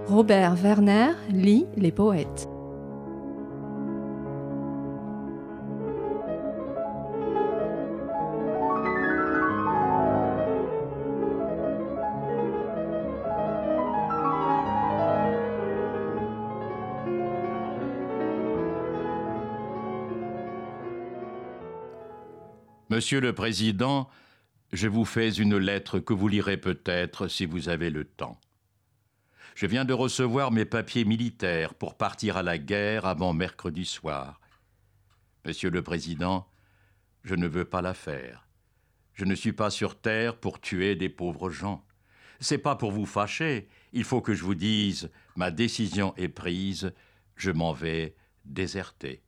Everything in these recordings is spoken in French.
Robert Werner lit Les Poètes. Monsieur le Président, je vous fais une lettre que vous lirez peut-être si vous avez le temps. Je viens de recevoir mes papiers militaires pour partir à la guerre avant mercredi soir. Monsieur le Président, je ne veux pas la faire. Je ne suis pas sur terre pour tuer des pauvres gens. C'est pas pour vous fâcher. Il faut que je vous dise, ma décision est prise, je m'en vais déserter.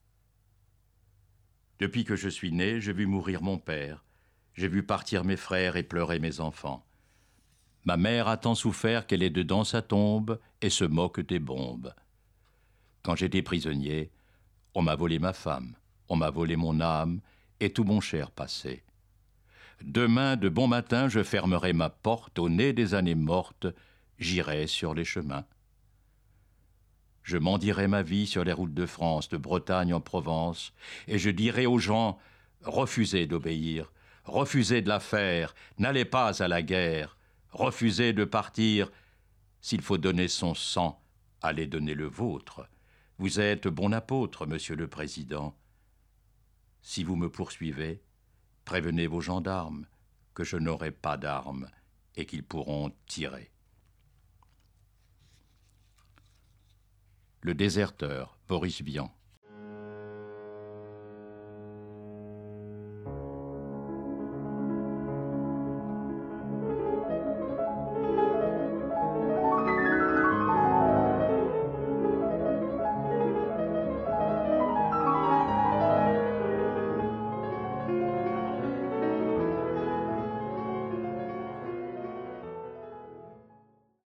Depuis que je suis né, j'ai vu mourir mon père. J'ai vu partir mes frères et pleurer mes enfants. Ma mère a tant souffert qu'elle est dedans sa tombe et se moque des bombes. Quand j'étais prisonnier, on m'a volé ma femme, on m'a volé mon âme et tout mon cher passé. Demain, de bon matin, je fermerai ma porte au nez des années mortes, j'irai sur les chemins. Je mendierai ma vie sur les routes de France, de Bretagne en Provence, et je dirai aux gens, refusez d'obéir, refusez de la faire, n'allez pas à la guerre, refusez de partir, s'il faut donner son sang, allez donner le vôtre. Vous êtes bon apôtre, Monsieur le Président. Si vous me poursuivez, prévenez vos gendarmes que je n'aurai pas d'armes et qu'ils pourront tirer. Le déserteur, Boris Vian.